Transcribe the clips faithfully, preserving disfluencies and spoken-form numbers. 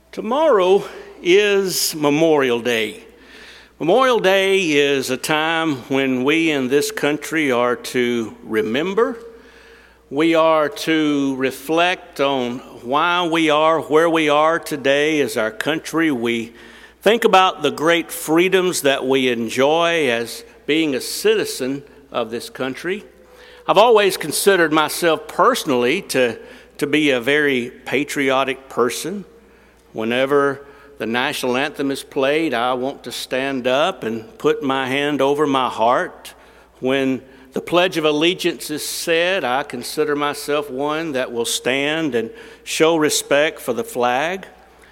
Tomorrow is Memorial Day. Memorial Day is a time when we in this country are to remember. We are to reflect on why we are where we are today as our country. We think about the great freedoms that we enjoy as being a citizen of this country. I've always considered myself personally to, to be a very patriotic person. Whenever the national anthem is played, I want to stand up and put my hand over my heart. When the Pledge of Allegiance is said, I consider myself one that will stand and show respect for the flag.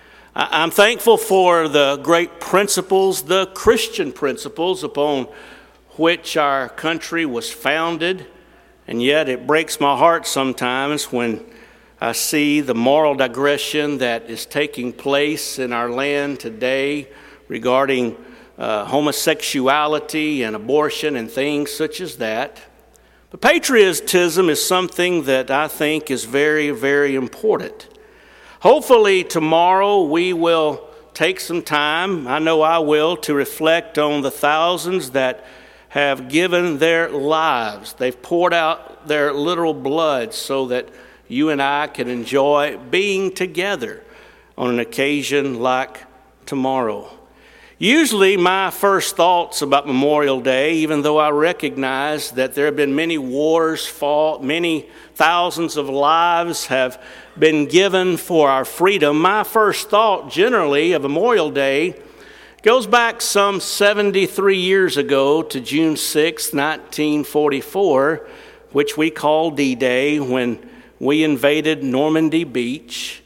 I'm thankful for the great principles, the Christian principles upon which our country was founded, and yet it breaks my heart sometimes when I see the moral digression that is taking place in our land today regarding uh, homosexuality and abortion and things such as that. But patriotism is something that I think is very, very important. Hopefully tomorrow we will take some time, I know I will, to reflect on the thousands that have given their lives. They've poured out their literal blood so that you and I can enjoy being together on an occasion like tomorrow. Usually my first thoughts about Memorial Day, even though I recognize that there have been many wars fought, many thousands of lives have been given for our freedom, my first thought generally of Memorial Day goes back some seventy-three years ago to June sixth, nineteen forty-four, which we call D-Day, when we invaded Normandy Beach.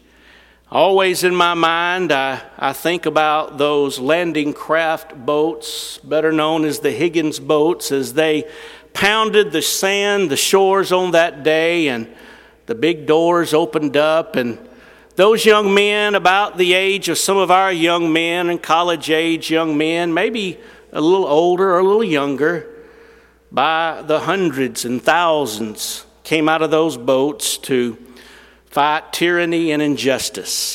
Always in my mind, I, I think about those landing craft boats, better known as the Higgins boats, as they pounded the sand, the shores on that day, and the big doors opened up, and those young men, about the age of some of our young men and college-age young men, maybe a little older or a little younger, by the hundreds and thousands, came out of those boats to fight tyranny and injustice.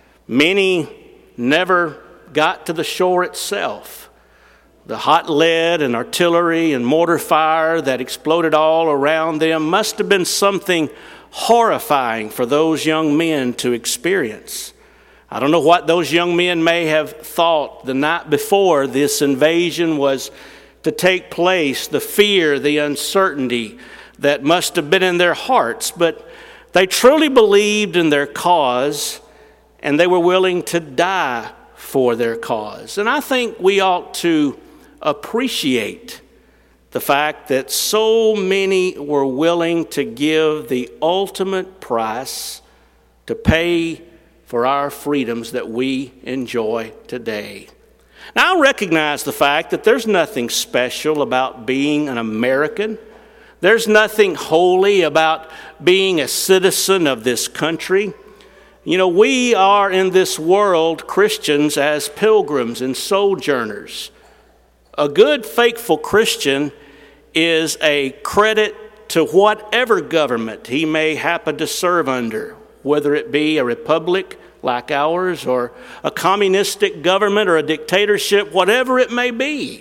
Many never got to the shore itself. The hot lead and artillery and mortar fire that exploded all around them must have been something horrifying for those young men to experience. I don't know what those young men may have thought the night before this invasion was to take place, the fear, the uncertainty that must have been in their hearts, but they truly believed in their cause, and they were willing to die for their cause. And I think we ought to appreciate the fact that so many were willing to give the ultimate price to pay for our freedoms that we enjoy today. Now, I recognize the fact that there's nothing special about being an American. There's nothing holy about being a citizen of this country. You know, we are in this world Christians as pilgrims and sojourners. A good, faithful Christian is a credit to whatever government he may happen to serve under, whether it be a republic like ours or a communistic government or a dictatorship, whatever it may be.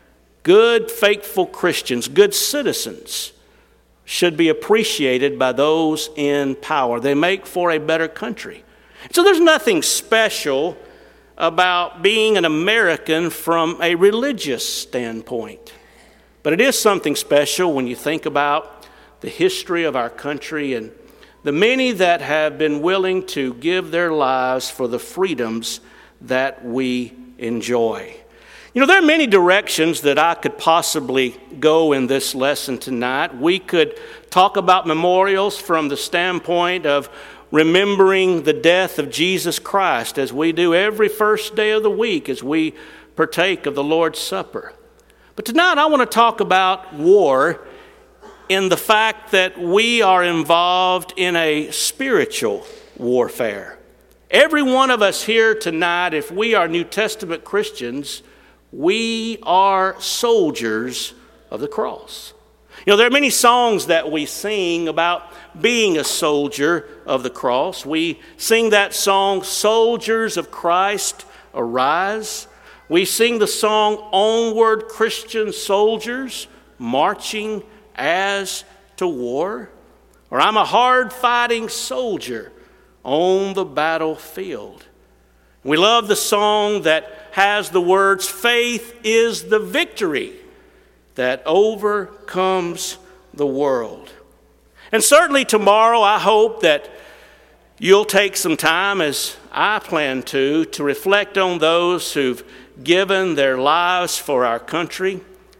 Good, faithful Christians, good citizens, should be appreciated by those in power. They make for a better country. So there's nothing special about being an American from a religious standpoint. But it is something special when you think about the history of our country and the many that have been willing to give their lives for the freedoms that we enjoy. You know, there are many directions that I could possibly go in this lesson tonight. We could talk about memorials from the standpoint of remembering the death of Jesus Christ, as we do every first day of the week as we partake of the Lord's Supper. But tonight I want to talk about war in the fact that we are involved in a spiritual warfare. Every one of us here tonight, if we are New Testament Christians, we are soldiers of the cross. You know, there are many songs that we sing about being a soldier of the cross. We sing that song, Soldiers of Christ, Arise. We sing the song, Onward, Christian Soldiers, Marching as to War. Or I'm a hard-fighting soldier on the battlefield. We love the song that has the words, faith is the victory that overcomes the world. And certainly tomorrow, I hope that you'll take some time, as I plan to, to reflect on those who've given their lives for our country.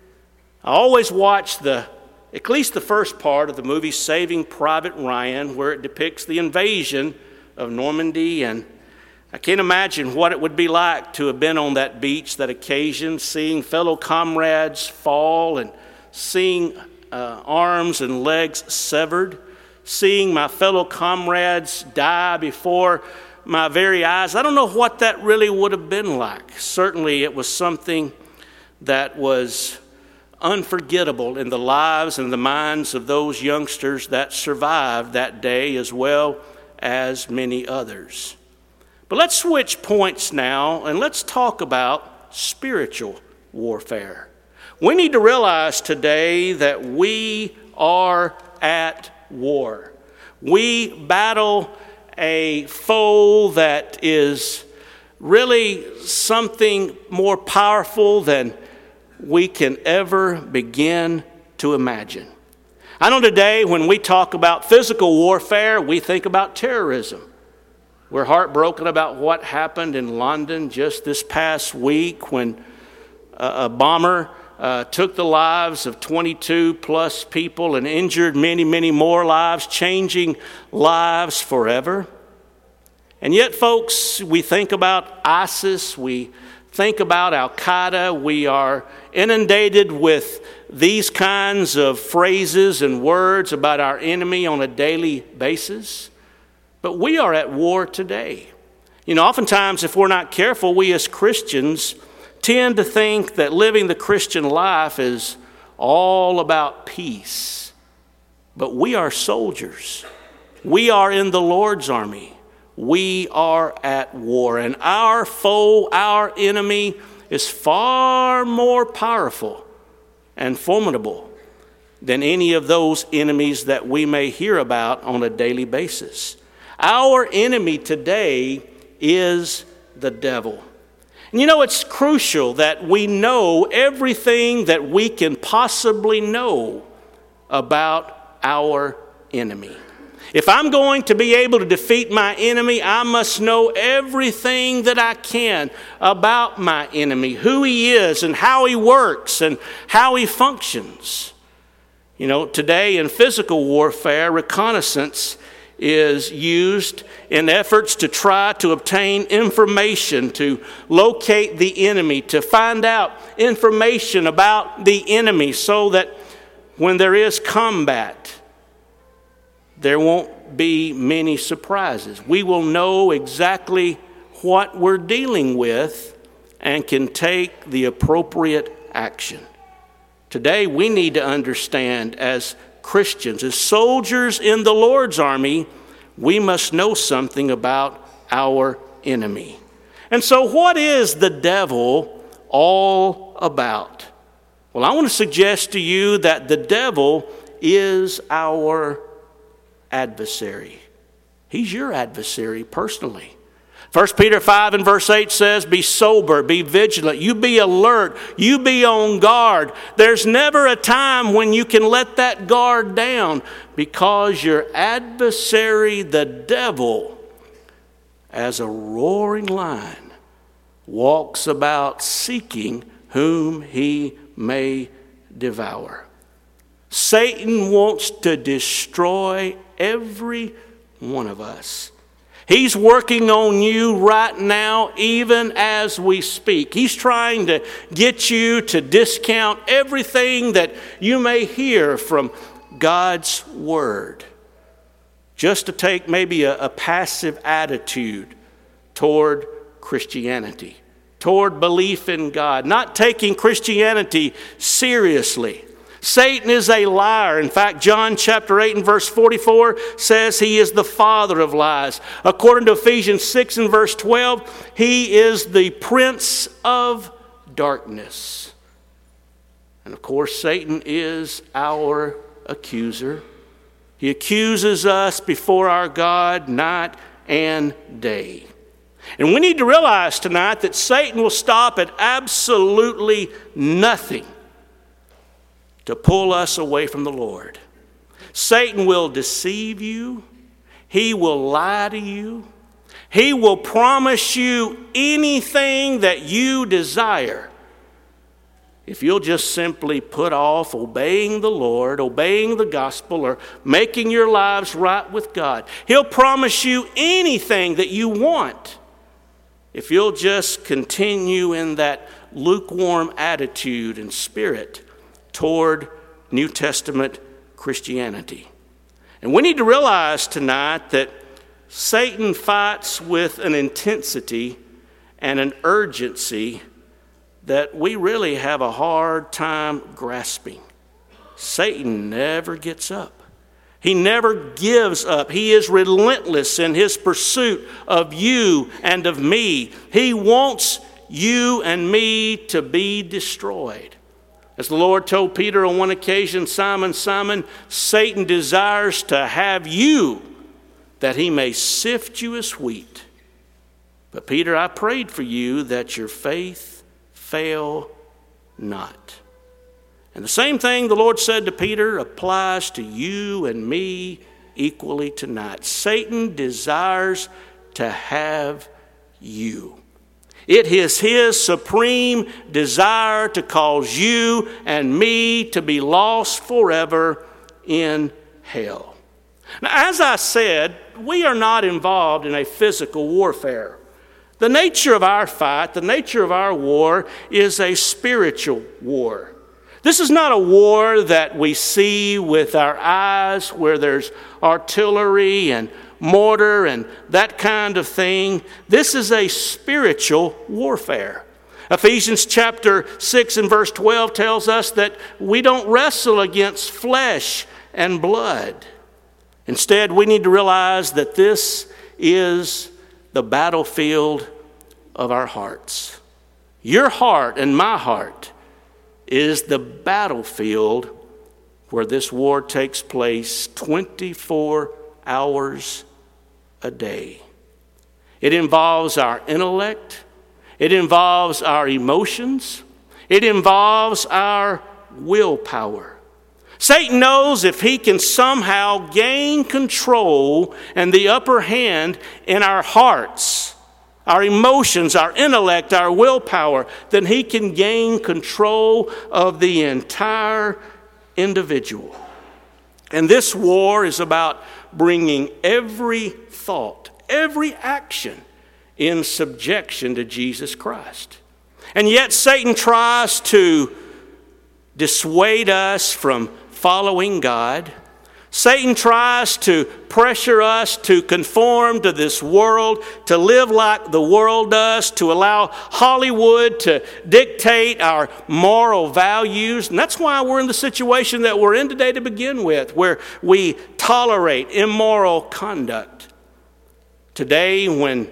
I always watch the, at least the first part of the movie Saving Private Ryan, where it depicts the invasion of Normandy, and I can't imagine what it would be like to have been on that beach that occasion, seeing fellow comrades fall and seeing uh, arms and legs severed, seeing my fellow comrades die before my very eyes. I don't know what that really would have been like. Certainly it was something that was unforgettable in the lives and the minds of those youngsters that survived that day, as well as many others. But let's switch points now and let's talk about spiritual warfare. We need to realize today that we are at war. We battle a foe that is really something more powerful than we can ever begin to imagine. I know today when we talk about physical warfare, we think about terrorism. We're heartbroken about what happened in London just this past week when a bomber uh, took the lives of twenty-two plus people and injured many, many more lives, changing lives forever. And yet, folks, we think about ISIS, we think about Al-Qaeda, we are inundated with these kinds of phrases and words about our enemy on a daily basis. But we are at war today. You know, oftentimes if we're not careful, we as Christians tend to think that living the Christian life is all about peace. But we are soldiers. We are in the Lord's army. We are at war. And our foe, our enemy, is far more powerful and formidable than any of those enemies that we may hear about on a daily basis. Our enemy today is the devil. And you know, it's crucial that we know everything that we can possibly know about our enemy. If I'm going to be able to defeat my enemy, I must know everything that I can about my enemy, who he is and how he works and how he functions. You know, today in physical warfare, reconnaissance is used in efforts to try to obtain information, to locate the enemy, to find out information about the enemy so that when there is combat, there won't be many surprises. We will know exactly what we're dealing with and can take the appropriate action. Today, we need to understand as Christians, as soldiers in the Lord's army, we must know something about our enemy. And so what is the devil all about? Well, I want to suggest to you that the devil is our adversary. He's your adversary personally. First Peter five and verse eight says, be sober, be vigilant, you be alert, you be on guard. There's never a time when you can let that guard down, because your adversary, the devil, as a roaring lion, walks about seeking whom he may devour. Satan wants to destroy every one of us. He's working on you right now, even as we speak. He's trying to get you to discount everything that you may hear from God's Word, just to take maybe a, a passive attitude toward Christianity, toward belief in God, not taking Christianity seriously. Satan is a liar. In fact, John chapter eight and verse forty-four says he is the father of lies. According to Ephesians six and verse twelve, he is the prince of darkness. And of course, Satan is our accuser. He accuses us before our God night and day. And we need to realize tonight that Satan will stop at absolutely nothing to pull us away from the Lord. Satan will deceive you. He will lie to you. He will promise you anything that you desire if you'll just simply put off obeying the Lord, obeying the gospel, or making your lives right with God. He'll promise you anything that you want if you'll just continue in that lukewarm attitude and spirit toward New Testament Christianity. And we need to realize tonight that Satan fights with an intensity and an urgency that we really have a hard time grasping. Satan never gets up. He never gives up. He is relentless in his pursuit of you and of me. He wants you and me to be destroyed. As the Lord told Peter on one occasion, Simon, Simon, Satan desires to have you that he may sift you as wheat. But Peter, I prayed for you that your faith fail not. And the same thing the Lord said to Peter applies to you and me equally tonight. Satan desires to have you. It is his supreme desire to cause you and me to be lost forever in hell. Now, as I said, we are not involved in a physical warfare. The nature of our fight, the nature of our war, is a spiritual war. This is not a war that we see with our eyes where there's artillery and mortar and that kind of thing. This is a spiritual warfare. Ephesians chapter six and verse twelve tells us that we don't wrestle against flesh and blood. Instead, we need to realize that this is the battlefield of our hearts. Your heart and my heart is the battlefield where this war takes place twenty-four hours a day. It involves our intellect. It involves our emotions. It involves our willpower. Satan knows if he can somehow gain control and the upper hand in our hearts, our emotions, our intellect, our willpower, then he can gain control of the entire individual. And this war is about bringing every thought, every action in subjection to Jesus Christ. And yet Satan tries to dissuade us from following God. Satan tries to pressure us to conform to this world, to live like the world does, to allow Hollywood to dictate our moral values. And that's why we're in the situation that we're in today to begin with, where we tolerate immoral conduct. Today, when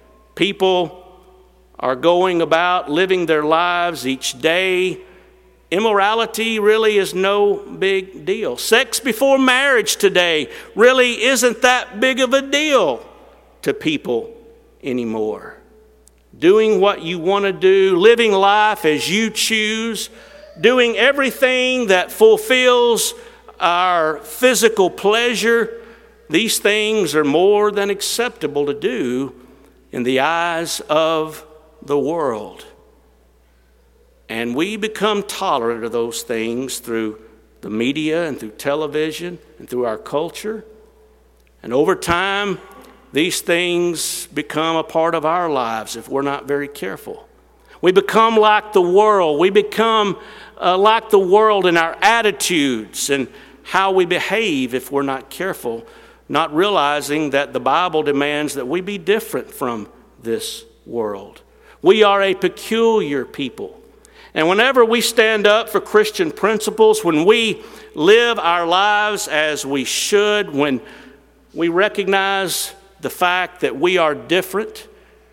people are going about living their lives each day, immorality really is no big deal. Sex before marriage today really isn't that big of a deal to people anymore. Doing what you want to do, living life as you choose, doing everything that fulfills our physical pleasure, these things are more than acceptable to do in the eyes of the world. And we become tolerant of those things through the media and through television and through our culture. And over time, these things become a part of our lives if we're not very careful. We become like the world. We become uh, like the world in our attitudes and how we behave if we're not careful, not realizing that the Bible demands that we be different from this world. We are a peculiar people. And whenever we stand up for Christian principles, when we live our lives as we should, when we recognize the fact that we are different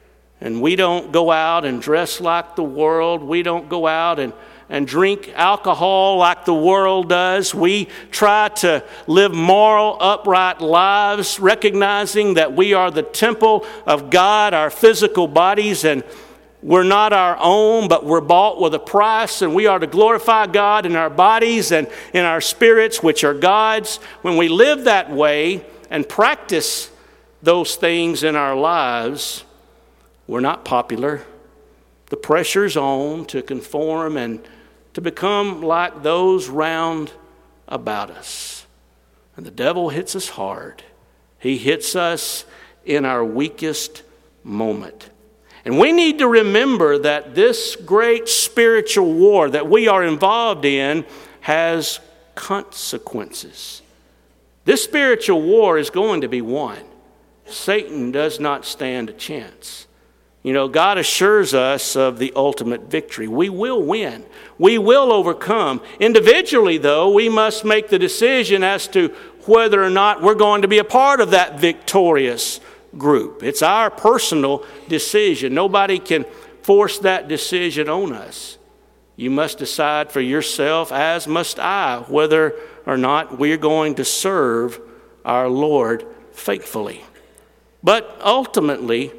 and we don't go out and dress like the world, we don't go out and, and drink alcohol like the world does, we try to live moral, upright lives, recognizing that we are the temple of God, our physical bodies, and we're not our own, but we're bought with a price, and we are to glorify God in our bodies and in our spirits, which are God's. When we live that way and practice those things in our lives, we're not popular. The pressure's on to conform and to become like those round about us. And the devil hits us hard. He hits us in our weakest moment. And we need to remember that this great spiritual war that we are involved in has consequences. This spiritual war is going to be won. Satan does not stand a chance. You know, God assures us of the ultimate victory. We will win. We will overcome. Individually, though, we must make the decision as to whether or not we're going to be a part of that victorious group. It's our personal decision. Nobody can force that decision on us. You must decide for yourself, as must I, whether or not we're going to serve our Lord faithfully. But ultimately,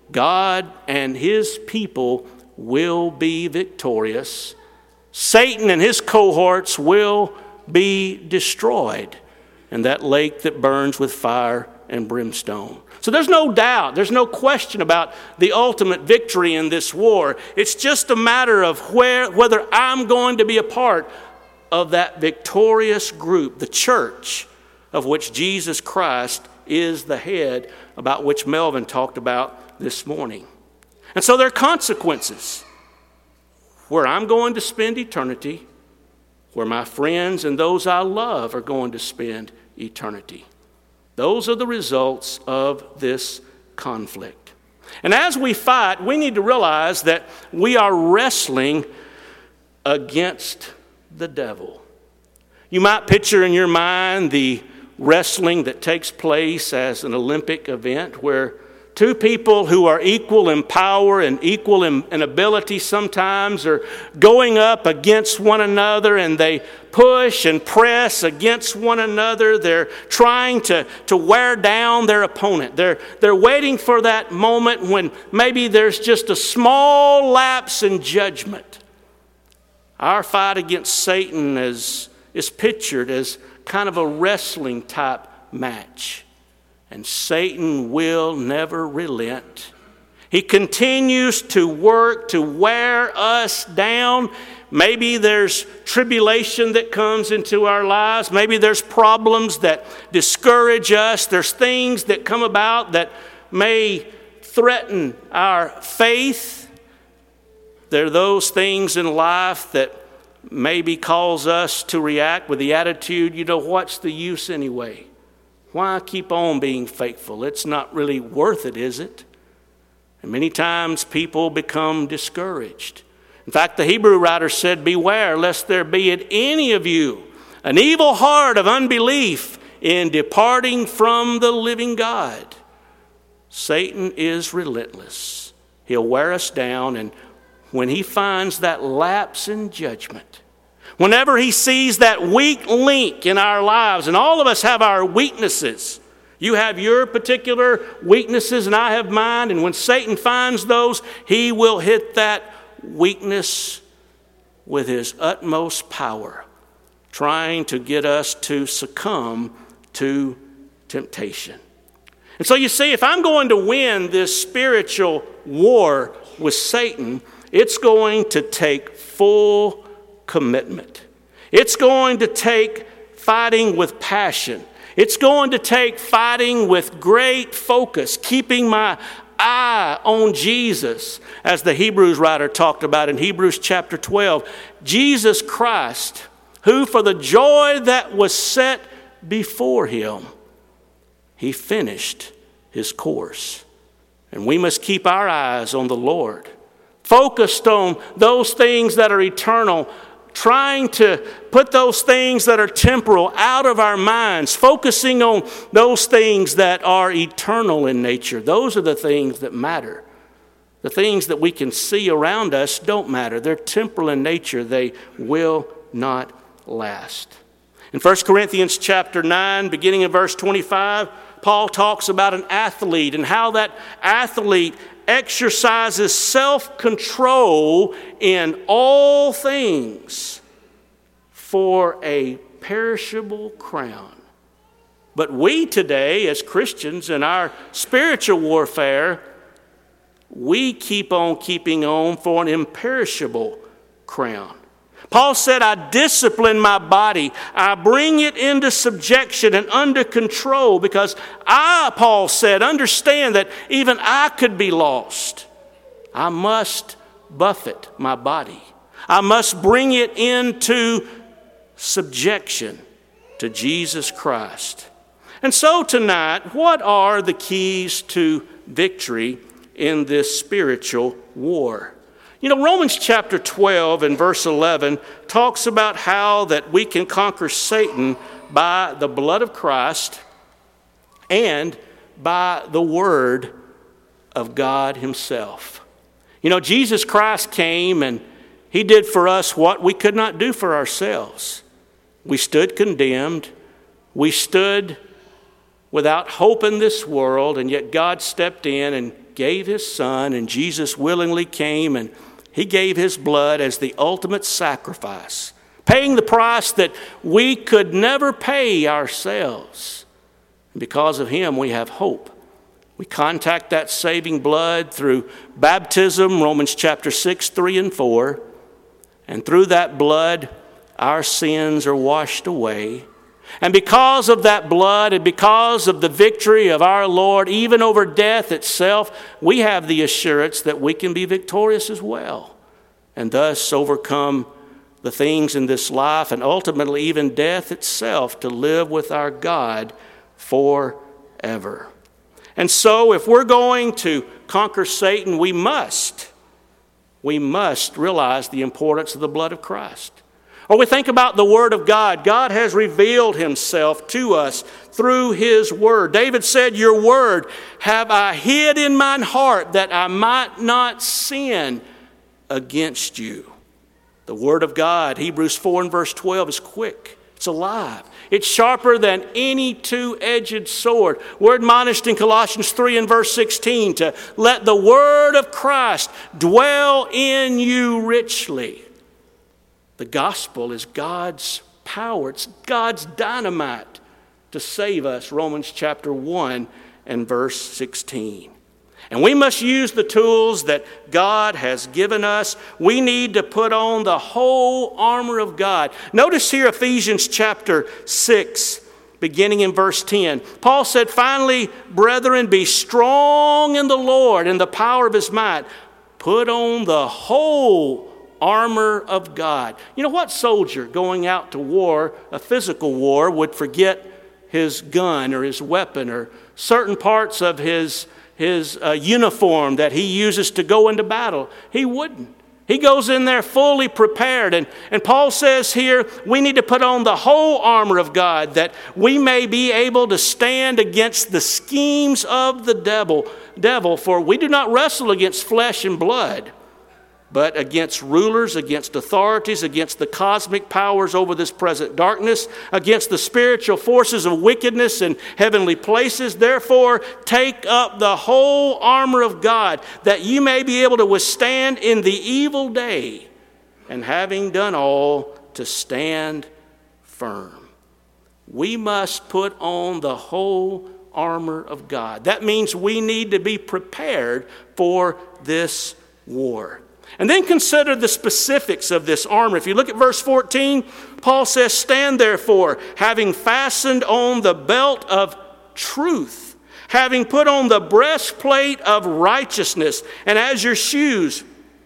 God and his people will be victorious. Satan and his cohorts will be destroyed in that lake that burns with fire and brimstone. So there's no doubt, there's no question about the ultimate victory in this war. It's just a matter of where, whether I'm going to be a part of that victorious group, the church of which Jesus Christ is the head, about which Melvin talked about this morning. And so there are consequences where I'm going to spend eternity, where my friends and those I love are going to spend eternity. Those are the results of this conflict. And as we fight, we need to realize that we are wrestling against the devil. You might picture in your mind the wrestling that takes place as an Olympic event where two people who are equal in power and equal in, in ability sometimes are going up against one another, and they push and press against one another. They're trying to, to wear down their opponent. They're, they're waiting for that moment when maybe there's just a small lapse in judgment. Our fight against Satan is, is pictured as kind of a wrestling type match. And Satan will never relent. He continues to work to wear us down. Maybe there's tribulation that comes into our lives. Maybe there's problems that discourage us. There's things that come about that may threaten our faith. There are those things in life that maybe cause us to react with the attitude, you know, what's the use anyway? Why keep on being faithful? It's not really worth it, is it? And many times people become discouraged. In fact, the Hebrew writer said, beware lest there be in any of you an evil heart of unbelief in departing from the living God. Satan is relentless. He'll wear us down, and when he finds that lapse in judgment, whenever he sees that weak link in our lives, and all of us have our weaknesses. You have your particular weaknesses and I have mine. And when Satan finds those, he will hit that weakness with his utmost power, trying to get us to succumb to temptation. And so you see, if I'm going to win this spiritual war with Satan, it's going to take full commitment. It's going to take fighting with passion. It's going to take fighting with great focus, keeping my eye on Jesus, as the Hebrews writer talked about in Hebrews chapter twelve. Jesus Christ, who for the joy that was set before him, he finished his course. And we must keep our eyes on the Lord, focused on those things that are eternal, trying to put those things that are temporal out of our minds, focusing on those things that are eternal in nature. Those are the things that matter. The things that we can see around us don't matter. They're temporal in nature. They will not last. In First Corinthians chapter nine, beginning in verse twenty-five, Paul talks about an athlete and how that athlete exercises self-control in all things for a perishable crown. But we today, as Christians in our spiritual warfare, we keep on keeping on for an imperishable crown. Paul said, I discipline my body. I bring it into subjection and under control because I, Paul said, understand that even I could be lost. I must buffet my body. I must bring it into subjection to Jesus Christ. And so tonight, what are the keys to victory in this spiritual war? You know, Romans chapter twelve and verse eleven talks about how that we can conquer Satan by the blood of Christ and by the word of God himself. You know, Jesus Christ came and he did for us what we could not do for ourselves. We stood condemned. We stood without hope in this world, and yet God stepped in and gave his son, and Jesus willingly came and he gave his blood as the ultimate sacrifice, paying the price that we could never pay ourselves. And because of him, we have hope. We contact that saving blood through baptism, Romans chapter six, three and four. And through that blood, our sins are washed away. And because of that blood and because of the victory of our Lord, even over death itself, we have the assurance that we can be victorious as well, and thus overcome the things in this life and ultimately even death itself to live with our God forever. And so if we're going to conquer Satan, we must, we must realize the importance of the blood of Christ. Or we think about the Word of God. God has revealed himself to us through his Word. David said, your Word have I hid in mine heart that I might not sin against you. The Word of God, Hebrews four and verse twelve, is quick. It's alive. It's sharper than any two-edged sword. We're admonished in Colossians three and verse sixteen to let the Word of Christ dwell in you richly. The gospel is God's power. It's God's dynamite to save us. Romans chapter one and verse sixteen. And we must use the tools that God has given us. We need to put on the whole armor of God. Notice here Ephesians chapter six, beginning in verse ten. Paul said, finally, brethren, be strong in the Lord and the power of his might. Put on the whole armor of God. You know, what soldier going out to war, a physical war, would forget his gun or his weapon or certain parts of his, his uh, uniform that he uses to go into battle? He wouldn't. He goes in there fully prepared. And, and Paul says here, we need to put on the whole armor of God that we may be able to stand against the schemes of the devil. devil. For we do not wrestle against flesh and blood, but against rulers, against authorities, against the cosmic powers over this present darkness, against the spiritual forces of wickedness in heavenly places. Therefore, take up the whole armor of God, that you may be able to withstand in the evil day, and having done all, to stand firm. We must put on the whole armor of God. That means we need to be prepared for this war. And then consider the specifics of this armor. If you look at verse fourteen, Paul says, stand therefore, having fastened on the belt of truth, having put on the breastplate of righteousness, and as your shoes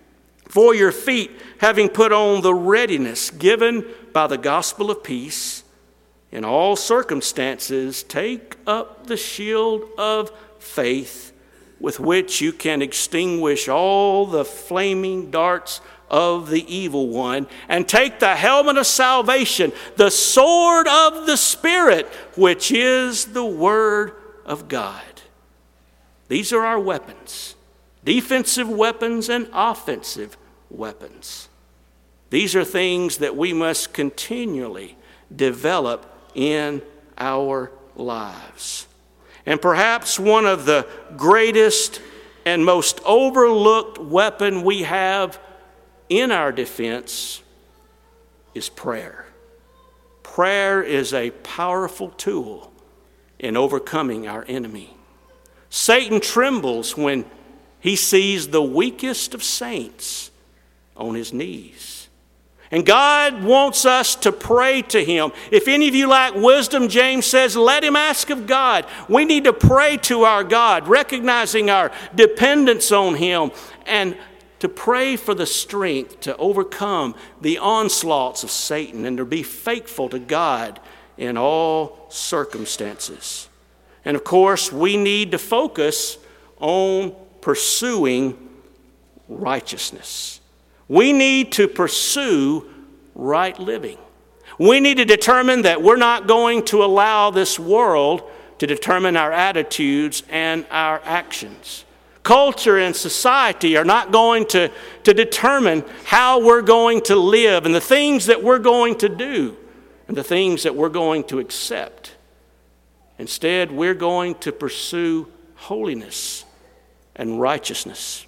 for your feet, having put on the readiness given by the gospel of peace. In all circumstances, take up the shield of faith with which you can extinguish all the flaming darts of the evil one, and take the helmet of salvation, the sword of the Spirit, which is the Word of God. These are our weapons, defensive weapons and offensive weapons. These are things that we must continually develop in our lives. And perhaps one of the greatest and most overlooked weapon we have in our defense is prayer. Prayer is a powerful tool in overcoming our enemy. Satan trembles when he sees the weakest of saints on his knees. And God wants us to pray to him. If any of you lack wisdom, James says, let him ask of God. We need to pray to our God, recognizing our dependence on him, and to pray for the strength to overcome the onslaughts of Satan and to be faithful to God in all circumstances. And of course, we need to focus on pursuing righteousness. We need to pursue right living. We need to determine that we're not going to allow this world to determine our attitudes and our actions. Culture and society are not going to, to determine how we're going to live and the things that we're going to do and the things that we're going to accept. Instead, we're going to pursue holiness and righteousness.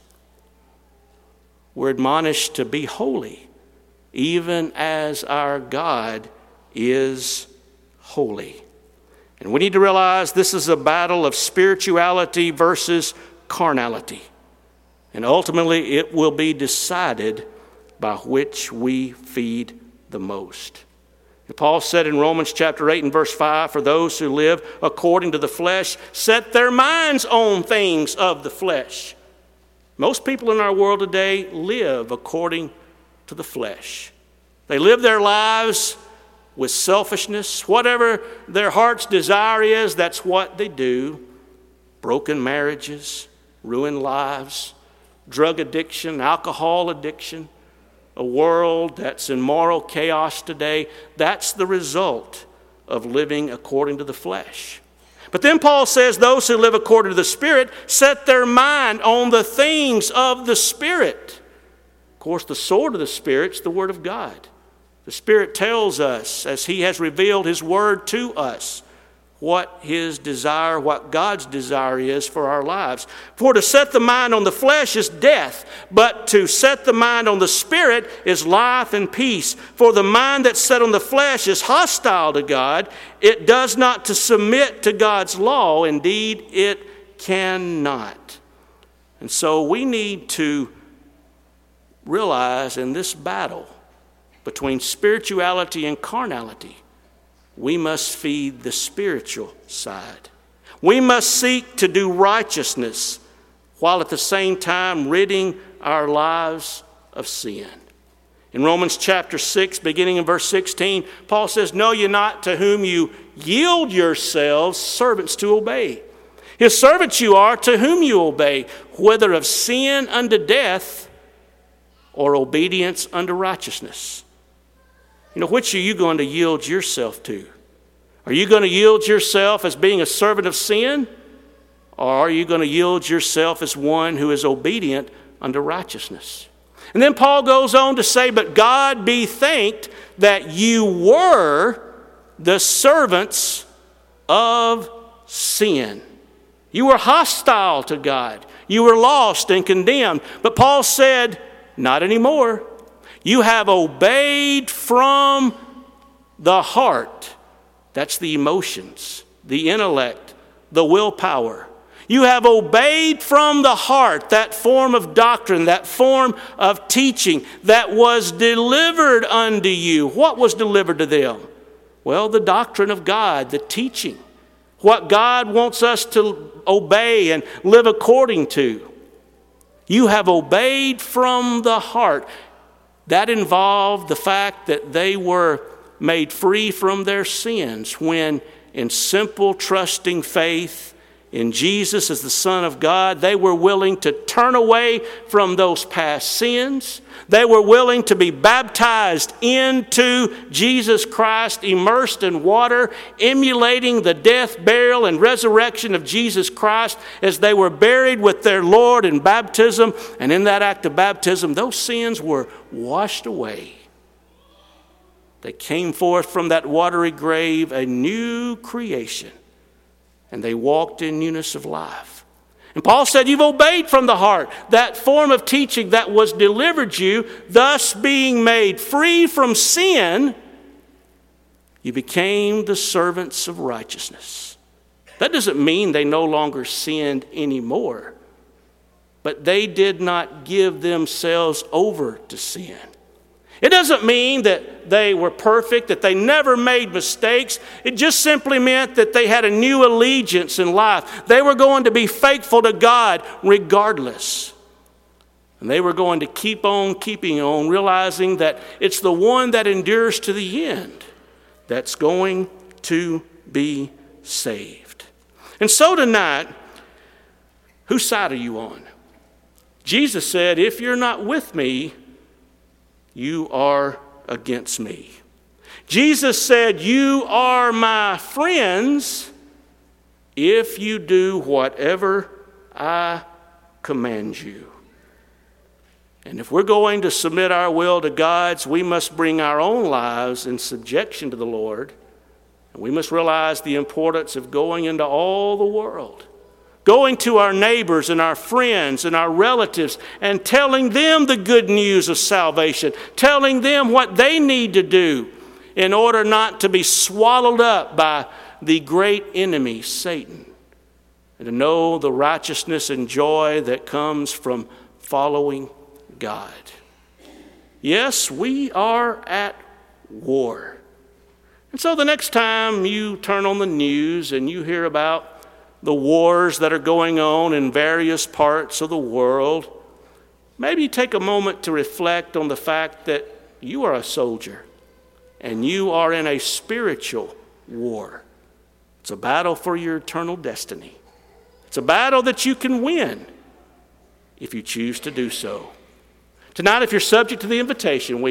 We're admonished to be holy, even as our God is holy. And we need to realize this is a battle of spirituality versus carnality. And ultimately, it will be decided by which we feed the most. And Paul said in Romans chapter eight and verse five, for those who live according to the flesh set their minds on things of the flesh. Most people in our world today live according to the flesh. They live their lives with selfishness. Whatever their heart's desire is, that's what they do. Broken marriages, ruined lives, drug addiction, alcohol addiction, a world that's in moral chaos today. That's the result of living according to the flesh. But then Paul says those who live according to the Spirit set their mind on the things of the Spirit. Of course, the sword of the Spirit is the Word of God. The Spirit tells us, as He has revealed His Word to us, what His desire, what God's desire is for our lives. For to set the mind on the flesh is death, but to set the mind on the Spirit is life and peace. For the mind that's set on the flesh is hostile to God. It does not to submit to God's law. Indeed, it cannot. And so we need to realize in this battle between spirituality and carnality, we must feed the spiritual side. We must seek to do righteousness while at the same time ridding our lives of sin. In Romans chapter six, beginning in verse sixteen, Paul says, know ye not to whom you yield yourselves servants to obey. His servants you are to whom you obey, whether of sin unto death or obedience unto righteousness. You know, which are you going to yield yourself to? Are you going to yield yourself as being a servant of sin? Or are you going to yield yourself as one who is obedient unto righteousness? And then Paul goes on to say, but God be thanked that you were the servants of sin. You were hostile to God. You were lost and condemned. But Paul said, not anymore. You have obeyed from the heart. That's the emotions, the intellect, the willpower. You have obeyed from the heart that form of doctrine, that form of teaching that was delivered unto you. What was delivered to them? Well, the doctrine of God, the teaching. What God wants us to obey and live according to. You have obeyed from the heart. That involved the fact that they were made free from their sins when, in simple, trusting faith in Jesus as the Son of God. They were willing to turn away from those past sins. They were willing to be baptized into Jesus Christ, immersed in water, emulating the death, burial, and resurrection of Jesus Christ as they were buried with their Lord in baptism. And in that act of baptism, those sins were washed away. They came forth from that watery grave a new creation, and they walked in newness of life. And Paul said, you've obeyed from the heart that form of teaching that was delivered you, thus being made free from sin, you became the servants of righteousness. That doesn't mean they no longer sinned anymore, but they did not give themselves over to sin. It doesn't mean that they were perfect, that they never made mistakes. It just simply meant that they had a new allegiance in life. They were going to be faithful to God regardless. And they were going to keep on keeping on, realizing that it's the one that endures to the end that's going to be saved. And so tonight, whose side are you on? Jesus said, if you're not with me, you are against me. Jesus said, you are my friends if you do whatever I command you. And if we're going to submit our will to God's, we must bring our own lives in subjection to the Lord. And we must realize the importance of going into all the world, going to our neighbors and our friends and our relatives and telling them the good news of salvation, telling them what they need to do in order not to be swallowed up by the great enemy, Satan, and to know the righteousness and joy that comes from following God. Yes, we are at war. And so the next time you turn on the news and you hear about the wars that are going on in various parts of the world, maybe take a moment to reflect on the fact that you are a soldier and you are in a spiritual war. It's a battle for your eternal destiny. It's a battle that you can win if you choose to do so. Tonight, if you're subject to the invitation, we